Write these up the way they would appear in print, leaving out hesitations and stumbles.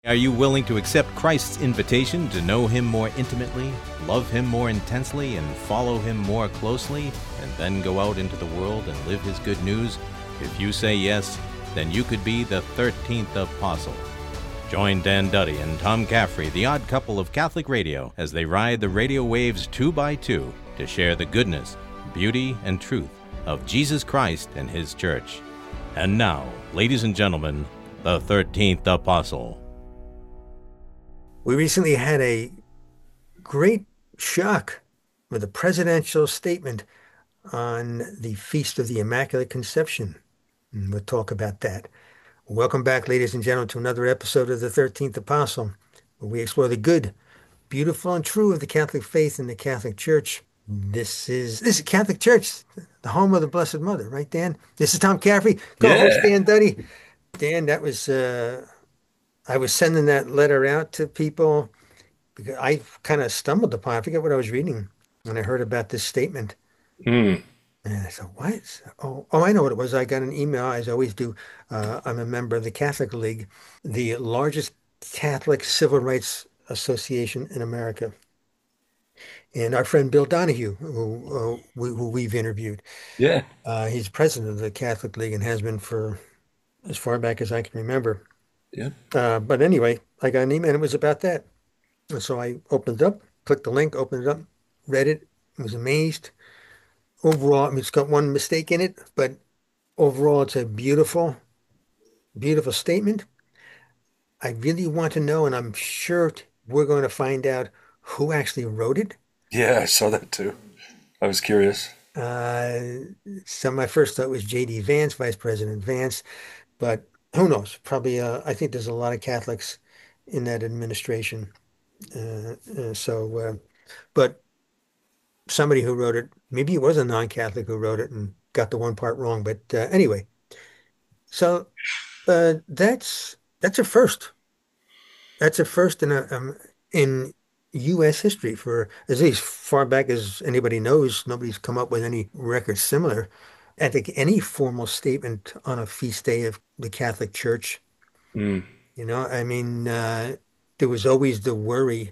Are you willing to accept Christ's invitation to know Him more intimately, love Him more intensely, and follow Him more closely, and then go out into the world and live His good news? If you say yes, then you could be the 13th apostle. Join Dan Duddy and Tom Caffrey, the odd couple of Catholic radio, as they ride the radio waves 2 by 2 to share the goodness, beauty, and truth of Jesus Christ and His church. And now, ladies and gentlemen, the 13th apostle. We recently had a great shock with a presidential statement on the Feast of the Immaculate Conception. And we'll talk about that. Welcome back, ladies and gentlemen, to another episode of the 13th Apostle, where we explore the good, beautiful, and true of the Catholic faith and the Catholic Church. This is Catholic Church, the home of the Blessed Mother, right, Dan? This is Tom Caffrey, co-host Yeah. Dan Duddy. Dan, that was I was sending that letter out to people because I kind of stumbled upon, I forget what I was reading when I heard about this statement. Hmm. And I said, what? Oh, I know what it was. I got an email, as I always do. I'm a member of the Catholic League, the largest Catholic civil rights association in America. And our friend Bill Donahue, who we've interviewed, Yeah. he's president of the Catholic League and has been for as far back as I can remember. Yeah. But anyway, I got an email and it was about that. And so I opened it up, clicked the link, opened it up, read it, was amazed. Overall, I mean, it's got one mistake in it, but overall, it's a beautiful, beautiful statement. I really want to know, and I'm sure we're going to find out who actually wrote it. Yeah, I saw that too. I was curious. Uh, so my first thought was J.D. Vance, Vice President Vance, but who knows? Probably, I think there's a lot of Catholics in that administration. But somebody who wrote it, maybe it was a non-Catholic who wrote it and got the one part wrong. But anyway, so that's a first. That's a first in U.S. history for as least far back as anybody knows. Nobody's come up with any record similar. I think any formal statement on a feast day of the Catholic Church. Mm. I mean, there was always the worry,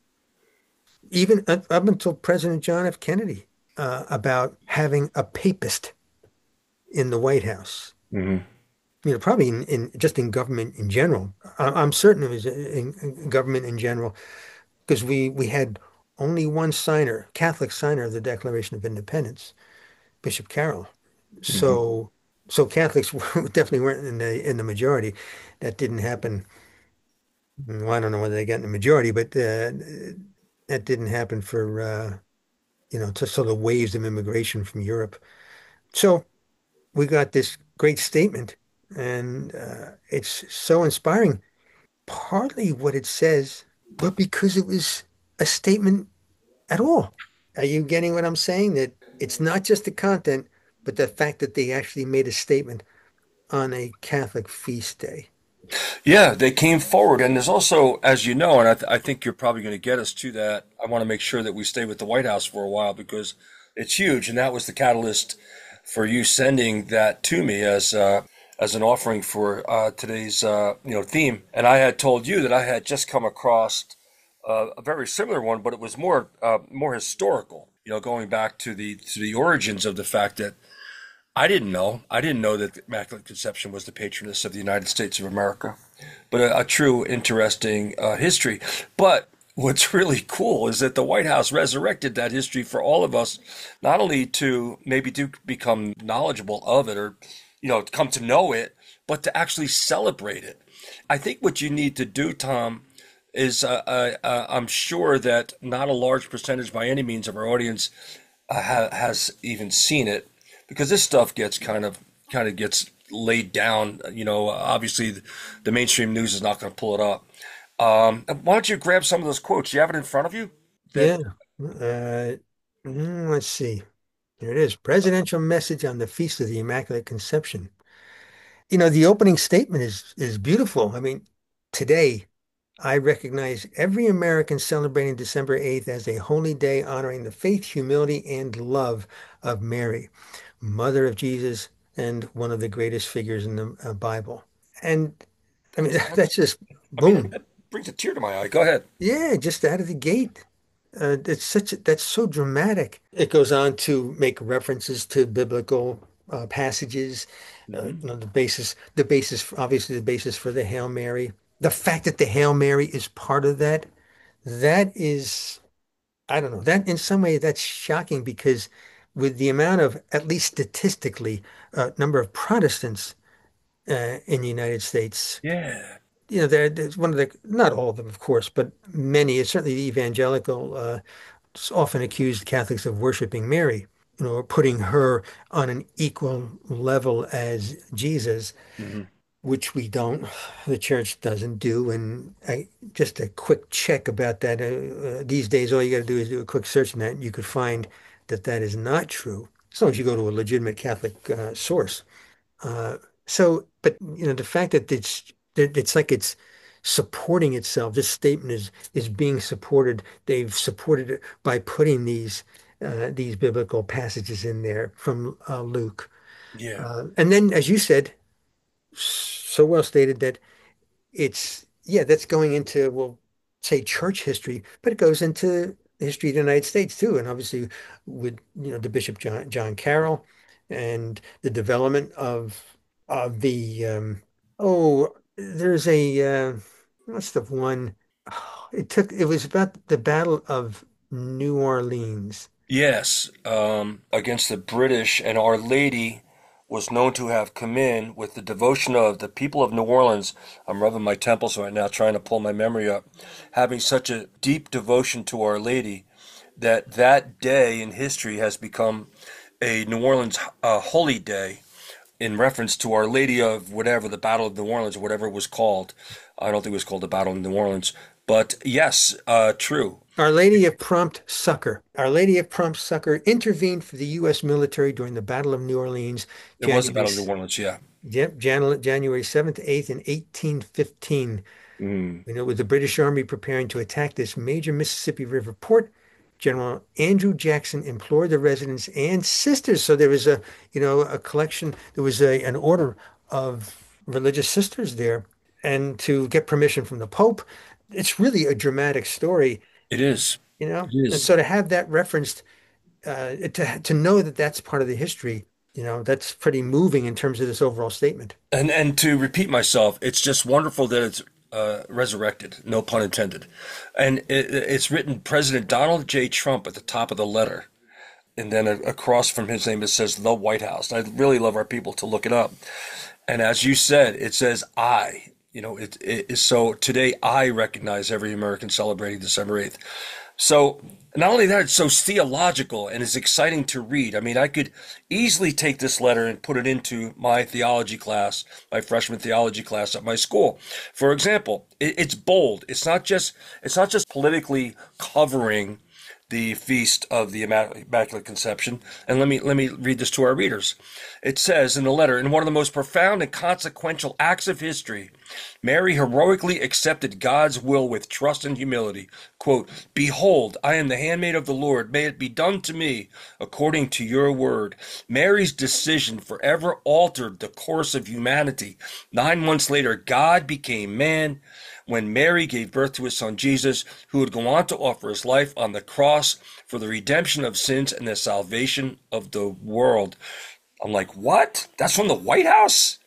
even up until President John F. Kennedy, about having a papist in the White House. Hmm. Probably in just in government in general. I'm certain it was in government in general because we had only one signer, Catholic signer of the Declaration of Independence, Bishop Carroll. Hmm. So Catholics definitely weren't in the majority. That didn't happen. Well, I don't know whether they got in the majority, but that didn't happen for to sort of waves of immigration from Europe. So we got this great statement, and it's so inspiring. Partly what it says, but because it was a statement at all. Are you getting what I'm saying? That it's not just the content, but the fact that they actually made a statement on a Catholic feast day. Yeah, they came forward, and there's also, as you know, and I think you're probably going to get us to that. I want to make sure that we stay with the White House for a while because it's huge, and that was the catalyst for you sending that to me as an offering for today's theme. And I had told you that I had just come across a very similar one, but it was more historical. Going back to the origins of the fact that I didn't know that the Immaculate Conception was the patroness of the United States of America, but a true interesting history. But what's really cool is that the White House resurrected that history for all of us, not only to maybe to become knowledgeable of it or come to know it, but to actually celebrate it. I think what you need to do, Tom, is I'm sure that not a large percentage by any means of our audience has even seen it because this stuff gets kind of gets laid down. Obviously the mainstream news is not going to pull it up. Why don't you grab some of those quotes? You have it in front of you? That Yeah. Let's see. Here it is. Presidential message on the Feast of the Immaculate Conception. The opening statement is beautiful. I mean, today I recognize every American celebrating December 8th as a holy day honoring the faith, humility, and love of Mary, Mother of Jesus, and one of the greatest figures in the Bible. And I mean, that's, that's just I mean, boom. brings a tear to my eye. Go ahead. Yeah, just out of the gate. That's so dramatic. It goes on to make references to biblical passages. Hmm. Obviously the basis for the Hail Mary. The fact that the Hail Mary is part of that, that is, I don't know, that in some way that's shocking because with the amount of, at least statistically, number of Protestants in the United States, Yeah. there's one of the, not all of them, of course, but many, certainly the evangelical, often accused Catholics of worshiping Mary, or putting her on an equal level as Jesus, Hmm. which we don't, the church doesn't do. And just a quick check about that. These days, all you got to do is do a quick search on that, and you could find that that is not true, as long as you go to a legitimate Catholic source. Uh, but the fact that it's like it's supporting itself. This statement is being supported. They've supported it by putting these biblical passages in there from Luke. Yeah. And then, as you said, so well stated that that's going into, we'll say church history, but it goes into the history of the United States too. And obviously with, the Bishop John Carroll and the development of the, there's what's the one? Oh, it was about the Battle of New Orleans. Yes, against the British, and Our Lady was known to have come in with the devotion of the people of New Orleans. I'm rubbing my temples right now, trying to pull my memory up, having such a deep devotion to Our Lady that that day in history has become a New Orleans holy day in reference to Our Lady of whatever, the Battle of New Orleans, or whatever it was called. I don't think it was called the Battle of New Orleans, but yes, true. Our Lady of Prompt Succor. Our Lady of Prompt Succor intervened for the U.S. military during the Battle of New Orleans, It was the January, Battle of New Orleans, yeah. yep, January 7th to 8th in 1815. Mm. With the British Army preparing to attack this major Mississippi River port, General Andrew Jackson implored the residents and sisters. So there was a collection, there was an order of religious sisters there, and to get permission from the Pope. It's really a dramatic story, It is. It and is. so to have that referenced, to know that that's part of the history, that's pretty moving in terms of this overall statement. And to repeat myself, it's just wonderful that it's resurrected, no pun intended. And it's written President Donald J. Trump at the top of the letter. And then across from his name, it says the White House. And I really love our people to look it up. And as you said, it says I. So today I recognize every American celebrating December 8th. So not only that, it's so theological and it's exciting to read. I mean, I could easily take this letter and put it into my theology class, my freshman theology class at my school. For example, it's bold. It's not just politically covering the feast of the Immaculate Conception. And let me read this to our readers. It says in the letter, in one of the most profound and consequential acts of history, Mary heroically accepted God's will with trust and humility. Quote, "Behold, I am the handmaid of the Lord. May it be done to me according to your word." Mary's decision forever altered the course of humanity. 9 months later, God became man when Mary gave birth to his son Jesus, who would go on to offer his life on the cross for the redemption of sins and the salvation of the world. I'm like, what? That's from the White House?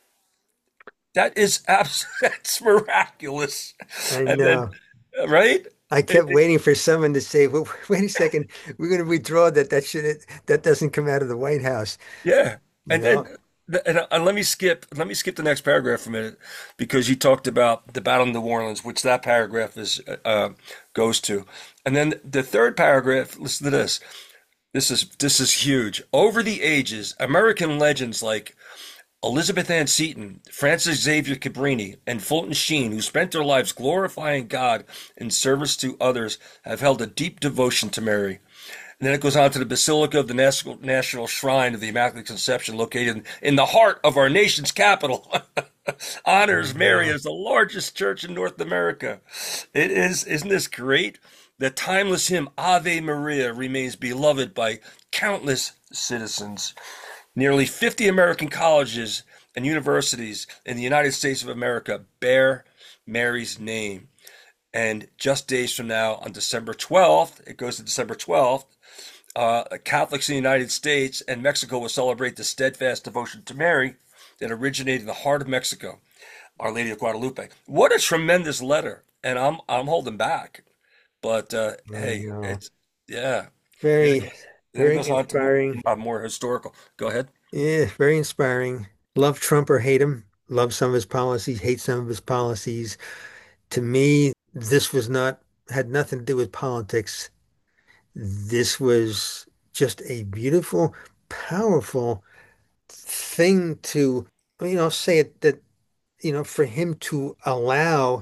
That is that's miraculous. I And then, know. right? I kept waiting for someone to say, "Well, wait a second, we're going to withdraw that. That doesn't come out of the White House." Yeah. You And know, and let me skip the next paragraph for a minute because you talked about the Battle of New Orleans, which that paragraph is goes to. And then the third paragraph, listen to this. This is huge. Over the ages, American legends like Elizabeth Ann Seton, Francis Xavier Cabrini, and Fulton Sheen, who spent their lives glorifying God in service to others, have held a deep devotion to Mary. And then it goes on to the Basilica of the National Shrine of the Immaculate Conception, located in the heart of our nation's capital. Honors Mary as the largest church in North America. Isn't this great? The timeless hymn Ave Maria remains beloved by countless citizens. Nearly 50 American colleges and universities in the United States of America bear Mary's name. And just days from now, on December 12th, it goes to December 12th, Catholics in the United States and Mexico will celebrate the steadfast devotion to Mary that originated in the heart of Mexico, Our Lady of Guadalupe. What a tremendous letter. And I'm holding back. But I hey, know. it's yeah. And Very, then it very goes on to inspiring. more historical. Go ahead. Yeah, very inspiring. Love Trump or hate him. Love some of his policies, hate some of his policies. To me, this was not, had nothing to do with politics. This was just a beautiful, powerful thing to, say it that, for him to allow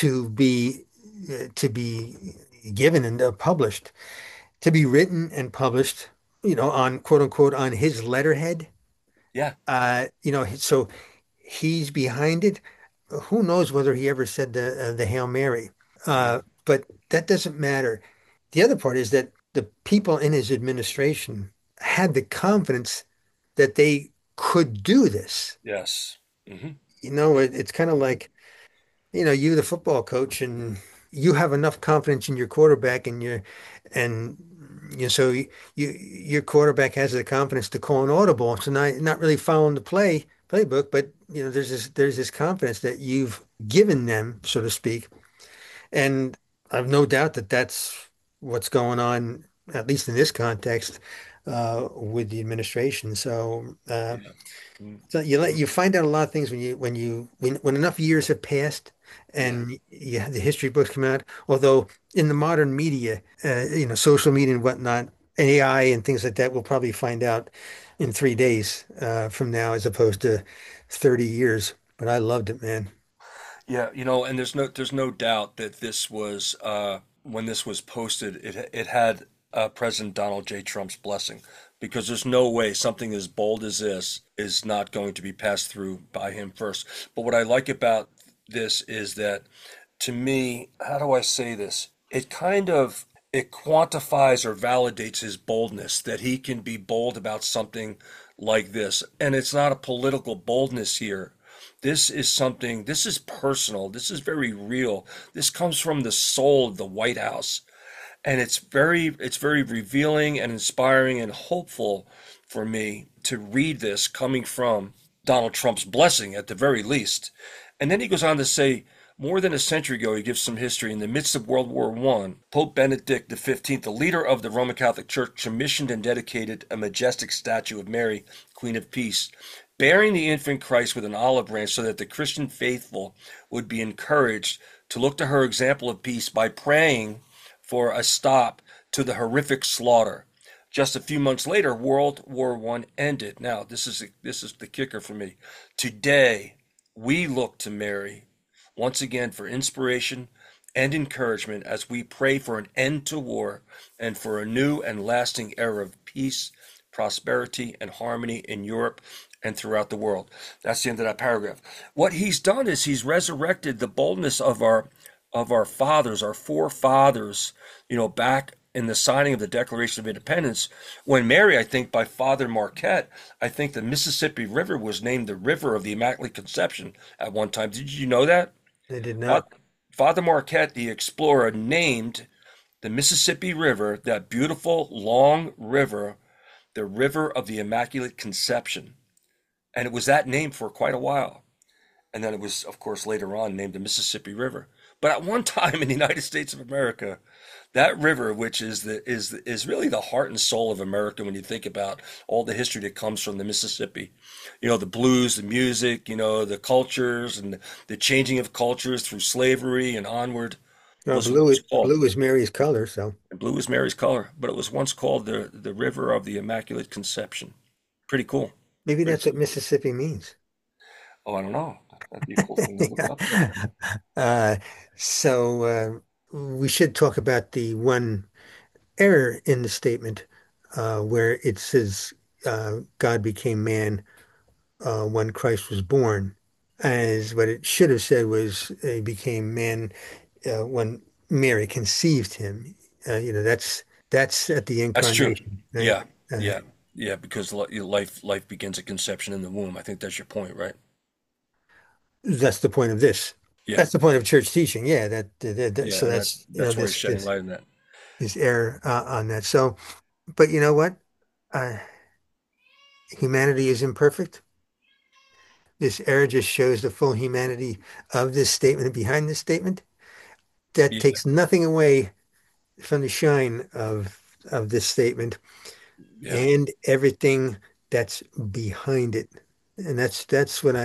to be given and published, to be written and published, on quote unquote on his letterhead. Yeah. So he's behind it. Who knows whether he ever said the Hail Mary? But that doesn't matter. The other part is that the people in his administration had the confidence that they could do this. Yes. Hmm. It's kind of like, you, the football coach, and you have enough confidence in your quarterback, and so your quarterback has the confidence to call an audible. So not really following the playbook, but there's this confidence that you've given them, so to speak. And I've no doubt that that's what's going on, at least in this context, with the administration. Yeah. Mm. So you find out a lot of things when enough years have passed Yeah. and the history books come out. Although in the modern media, social media and whatnot, AI and things like that, we'll probably find out in 3 days from now, as opposed to 30 years. But I loved it, man. Yeah, and there's no doubt that this was when this was posted, it had President Donald J. Trump's blessing because there's no way something as bold as this is not going to be passed through by him first. But what I like about this is that to me, how do I say this? It quantifies or validates his boldness that he can be bold about something like this. And it's not a political boldness here. This is personal. This is very real. This comes from the soul of the White House. And it's very revealing and inspiring and hopeful for me to read this coming from Donald Trump's blessing at the very least. And then he goes on to say, more than a century ago, he gives some history. In the midst of World War I, Pope Benedict XV, the leader of the Roman Catholic Church, commissioned and dedicated a majestic statue of Mary, Queen of Peace, bearing the infant Christ with an olive branch so that the Christian faithful would be encouraged to look to her example of peace by praying for a stop to the horrific slaughter. Just a few months later, World War I ended. Now, this is the kicker for me. Today, we look to Mary once again for inspiration and encouragement as we pray for an end to war and for a new and lasting era of peace, prosperity, and harmony in Europe and throughout the world. That's the end of that paragraph. What he's done is he's resurrected the boldness of our fathers, our forefathers, back in the signing of the Declaration of Independence. When Mary, I think by Father Marquette, I think the Mississippi River was named the River of the Immaculate Conception at one time. Did you know that? They did not. Fa- Father Marquette, the explorer, named the Mississippi River, that beautiful long river, the River of the Immaculate Conception. And it was that name for quite a while. And then it was, of course, later on named the Mississippi River. But at one time in the United States of America, that river, which is really the heart and soul of America, when you think about all the history that comes from the Mississippi, the blues, the music, the cultures, and the changing of cultures through slavery and onward, Well, was once called. blue is Mary's color, so And blue is Mary's color, but it was once called the River of the Immaculate Conception. Pretty cool. maybe Pretty that's what cool. Mississippi means. Oh, I don't know. That'd be a cool thing to look up. Uh, so we should talk about the one error in the statement where it says God became man when Christ was born. As what it should have said was he became man when Mary conceived him. That's at the That's true. incarnation, right? Yeah, Uh, yeah, yeah. Because life begins at conception in the womb. I think that's your point, right? that's the point of this. Yeah, That's the point of church teaching. Yeah, yeah, so and that's that's where he's this shedding light on that. this error on that. So, but you know what? Uh, humanity is imperfect. This error just shows the full humanity of this statement and behind this statement. That Yeah, takes nothing away from the shine of this statement yeah. and everything that's behind it. And that's what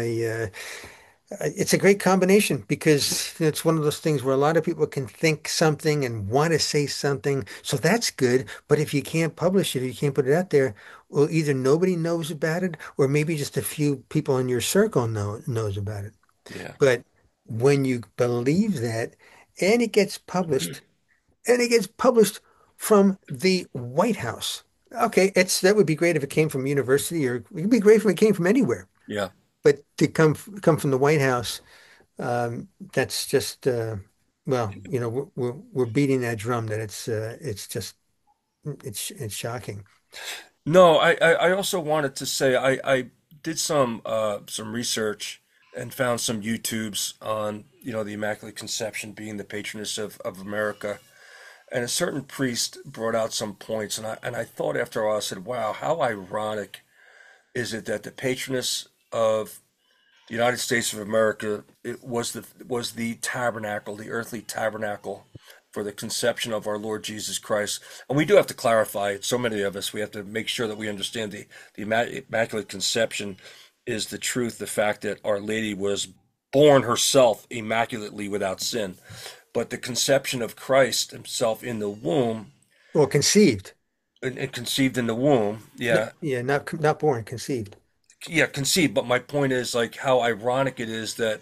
it's a great combination because it's one of those things where a lot of people can think something and want to say something. So that's good. But if you can't publish it, if you can't put it out there, well, either nobody knows about it or maybe just a few people in your circle knows about it. Yeah. But when you believe that and it gets published, and it gets published from the White House. Okay, it's that would be great if it came from university, or it would be great if it came from anywhere. Yeah. But to come from the White House, that's just well, we're beating that drum that it's just it's shocking. No, I also wanted to say I did some research and found some YouTubes on, the Immaculate Conception being the patroness of America. And a certain priest brought out some points, and I thought after a while, I said, wow, how ironic is it that the patroness of the United States of America, it was the tabernacle, the earthly tabernacle for the conception of our Lord Jesus Christ. And we do have to clarify it. So many of us, we have to make sure that we understand the Immaculate Conception is the truth, the fact that Our Lady was born herself immaculately without sin. But the conception of Christ himself in the womb Well, conceived. and conceived in the womb, yeah, Yeah, not born, conceived. yeah, conceived. But my point is like how ironic it is that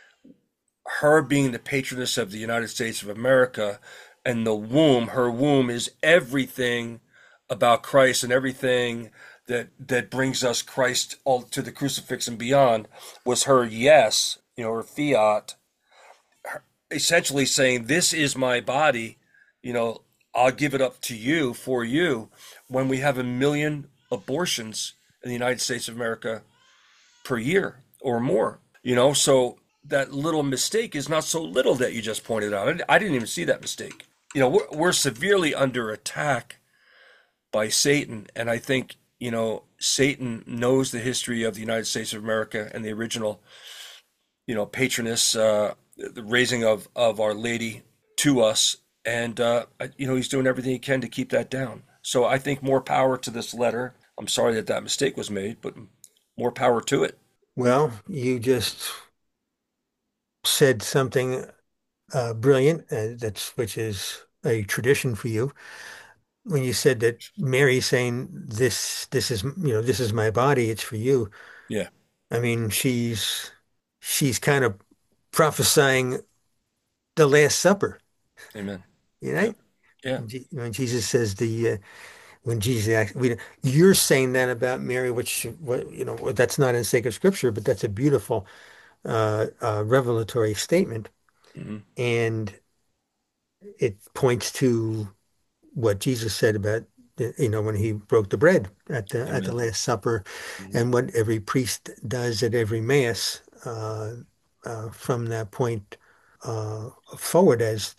her being the patroness of the United States of America and the womb, her womb is everything about Christ and everything that brings us Christ all to the crucifix and beyond was her yes, her fiat, essentially saying, "This is my body, you know, I'll give it up to you for you." When we have 1 million abortions in the United States of America per year or more, so that little mistake is not so little that you just pointed out. I didn't even see that mistake. We're severely under attack by Satan, and I think Satan knows the history of the United States of America and the original patroness, the raising of Our Lady to us, and he's doing everything he can to keep that down. So I think more power to this letter. I'm sorry that mistake was made, but more power to it. Well, you just said something brilliant, which is a tradition for you. When you said that Mary's saying this is this is my body, it's for you. Yeah, I mean, she's kind of prophesying the Last Supper, amen. Yeah, right? yeah, When Jesus says when Jesus you're saying that about Mary, which that's not in sacred scripture, but that's a beautiful revelatory statement, hmm, and it points to what Jesus said about when he broke the bread at the amen. Last Supper, Hmm. and what every priest does at every Mass from that point forward as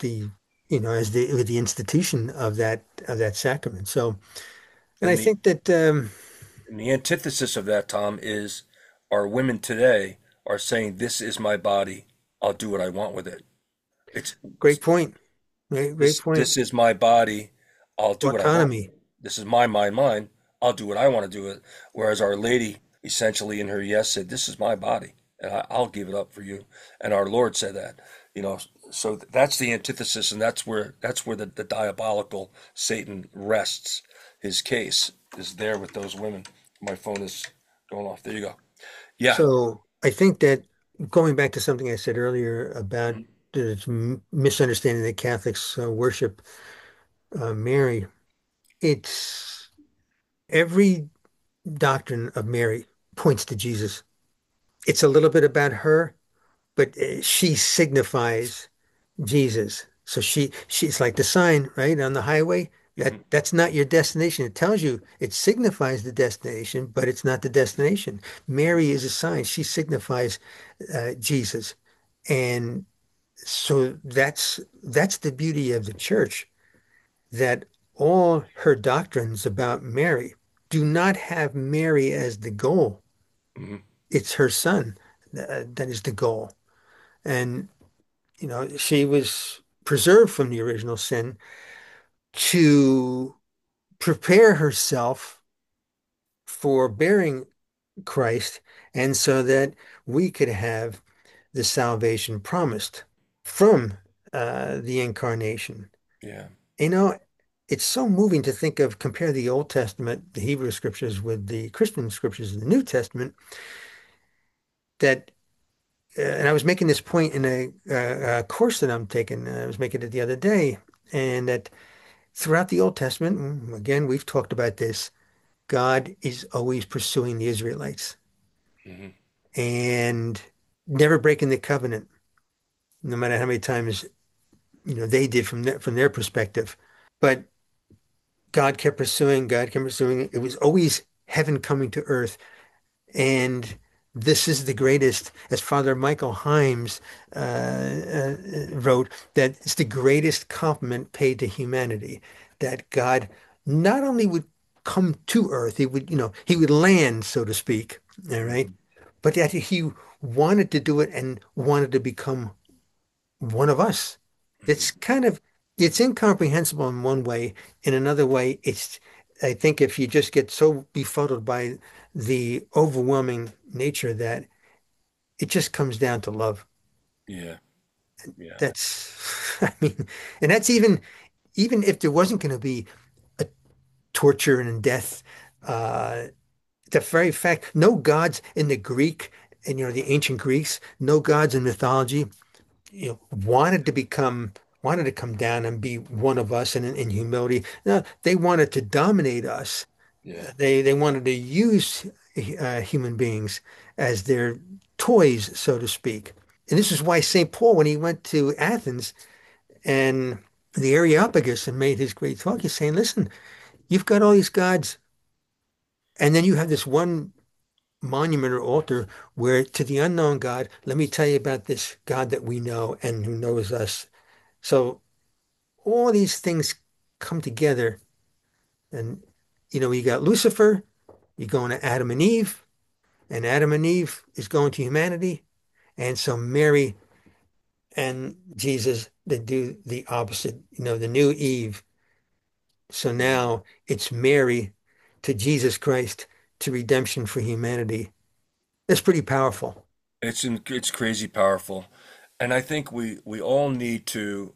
the institution of that sacrament. So, and I And the think that and the antithesis of that, Tom, is our women today are saying, "This is my body. I'll do what I want with it." It's great point, great point. this is my body. I'll do what I want. Autonomy. This is my mind, mine. I'll do what I want to do with it. Whereas Our Lady, essentially in her yes, said, "This is my body, and I'll give it up for you." And our Lord said that. So that's the antithesis, and that's where the diabolical Satan rests. His case is there with those women. My phone is going off. There you go. Yeah. So I think that going back to something I said earlier about the misunderstanding that Catholics worship Mary, it's every doctrine of Mary points to Jesus. It's a little bit about her, but she signifies Jesus. So she's like the sign, right, on the highway. That Mhm. that's not your destination. It tells you it signifies the destination, but it's not the destination. Mary is a sign. She signifies Jesus. And So that's the beauty of the church, that all her doctrines about Mary do not have Mary as the goal. Hmm. It's her son that is the goal. And, she was preserved from the original sin to prepare herself for bearing Christ, and so that we could have the salvation promised from the incarnation. Yeah. You know, it's so moving to think of, compare the Old Testament, the Hebrew scriptures, with the Christian scriptures in the New Testament, that, and I was making this point in a course that I'm taking. I was making it the other day, and that throughout the Old Testament, again, we've talked about this, God is always pursuing the Israelites Hmm. and never breaking the covenant, no matter how many times, they did from their perspective. But God kept pursuing. It was always heaven coming to earth. And this is the greatest, as Father Michael Himes wrote, that it's the greatest compliment paid to humanity, that God not only would come to earth, he would land, so to speak, all right, Hmm. but that he wanted to do it and wanted to become one of us. Hmm. It's kind of, it's incomprehensible in one way. In another way, I think if you just get so befuddled by the overwhelming nature, that it just comes down to love. Yeah. Yeah. That's, I mean, and that's even if there wasn't going to be a torture and death, uh, the very fact, no gods in the Greek and, the ancient Greeks, no gods in mythology, wanted to come down and be one of us in humility. No, they wanted to dominate us. Yeah. They wanted to use human beings as their toys, so to speak. And this is why St. Paul, when he went to Athens and the Areopagus and made his great talk, he's saying, listen, you've got all these gods, and then you have this one monument or altar where, to the unknown God, let me tell you about this God that we know and who knows us. So all these things come together, and you got Lucifer, you're going to Adam and Adam and Eve is going to humanity, and so Mary and Jesus, they do the opposite, the new Eve. So now it's Mary to Jesus Christ to redemption for humanity. That's pretty powerful. It's crazy powerful. And I think we all need to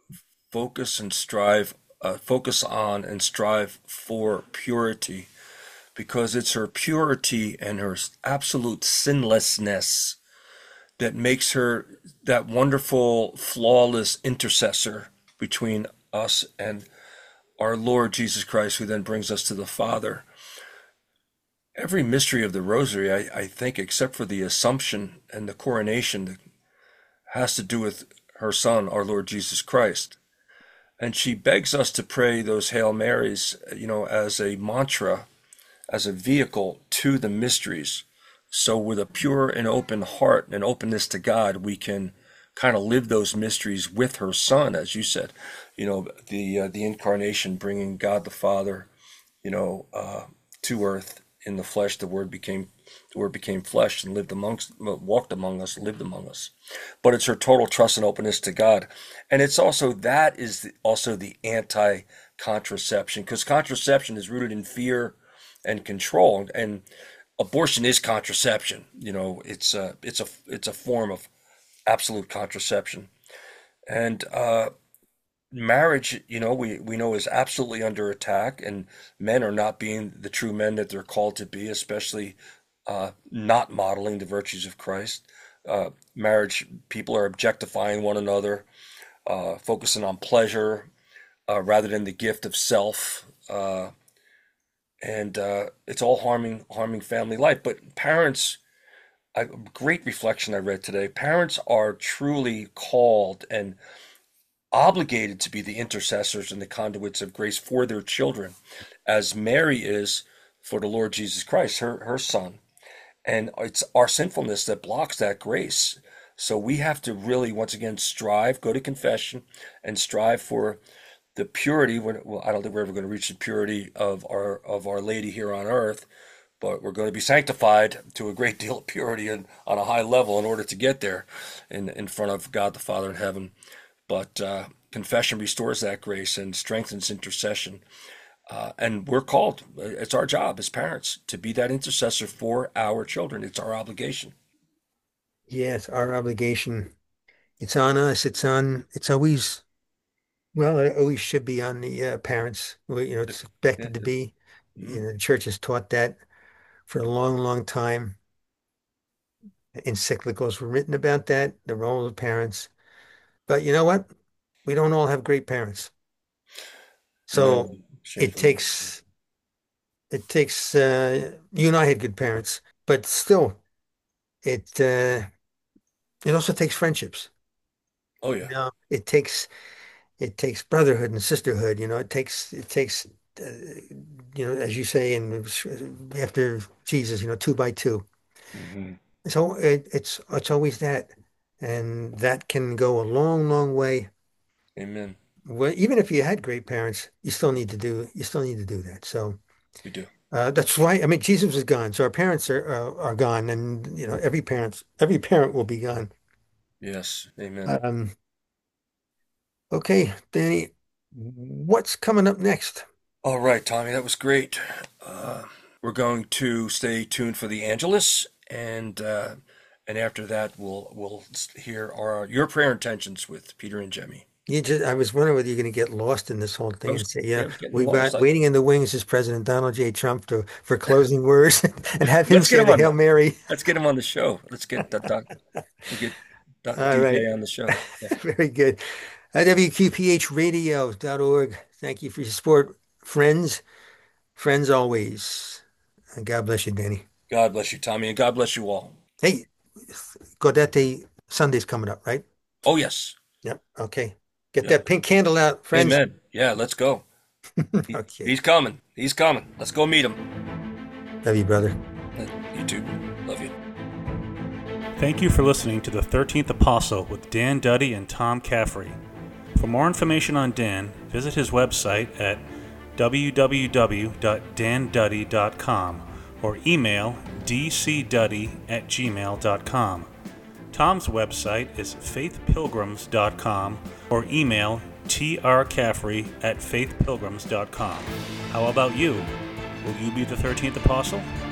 focus on and strive for purity, because it's her purity and her absolute sinlessness that makes her that wonderful, flawless intercessor between us and our Lord Jesus Christ, who then brings us to the Father. Every mystery of the Rosary, I think, except for the Assumption and the coronation, has to do with her Son, our Lord Jesus Christ. And she begs us to pray those Hail Marys, as a mantra, as a vehicle to the mysteries. So with a pure and open heart and openness to God, we can kind of live those mysteries with her Son, as you said, the incarnation, bringing God the Father, to earth in the flesh. The Word became flesh and walked among us, lived among us. But it's her total trust and openness to God, and it's also also the anti-contraception, because contraception is rooted in fear and control, and abortion is contraception. It's a form of absolute contraception, and marriage, we know is absolutely under attack, and men are not being the true men that they're called to be, especially not modeling the virtues of Christ. Marriage, people are objectifying one another, focusing on pleasure rather than the gift of self, and it's all harming family life. But parents, a great reflection I read today. Parents are truly called and obligated to be the intercessors and the conduits of grace for their children, as Mary is for the Lord Jesus Christ, her Son. And it's our sinfulness that blocks that grace. So we have to really, once again, strive, go to confession, and strive for the purity. Well, I don't think we're ever going to reach the purity of Our Lady here on earth, but we're going to be sanctified to a great deal of purity and on a high level in order to get there in front of God the Father in heaven. But confession restores that grace and strengthens intercession. And we're called, it's our job as parents to be that intercessor for our children. It's our obligation. Yes, our obligation. It's on us. It's always, well, it always should be on the parents. It's Yeah. expected to be. Mhm. The church has taught that for a long, long time. Encyclicals were written about that, the role of parents. But you know what? We don't all have great parents. No, So it shamefully. takes, you and I had good parents, but still, it also takes friendships. Oh yeah. It takes brotherhood and sisterhood. It takes, uh, as you say, and after Jesus, two by two. Hmm. So it's always that, and that can go a long, long way. Amen. Well, even if you had great parents, you still need to do that. So We do. that's why, I mean, Jesus is gone, so our parents are gone, and every parent will be gone. Yes. Amen. Um, okay, Danny, what's coming up next? All right, Tommy, that was great. Uh, we're going to stay tuned for the Angelus, and after that, we'll hear your prayer intentions with Peter and Jemmy. I was wondering whether you're going to get lost in this whole thing and say, I was getting we've lost. got waiting in the wings is President Donald J. Trump for closing words and have him Let's get say him the on. Hail Mary. Let's get him on the show. Let's get that doc. We'll get All right. DJ on the show. Yeah. Very good. WQPHradio.org. Thank you for your support, friends. Friends always. And God bless you, Danny. God bless you, Tommy, and God bless you all. Hey, Gaudete Sunday's coming up, right? Oh yes. Yep. Okay. Get Yeah. that pink candle out, friends. Amen. Yeah. Let's go. Okay. He's coming. He's coming. Let's go meet him. Love you, brother. You too. Love you. Thank you for listening to the 13th Apostle with Dan Duddy and Tom Caffrey. For more information on Dan, visit his website at www.danduddy.com or email dcduddy@gmail.com. Tom's website is faithpilgrims.com or email trcaffrey@faithpilgrims.com. How about you? Will you be the 13th Apostle?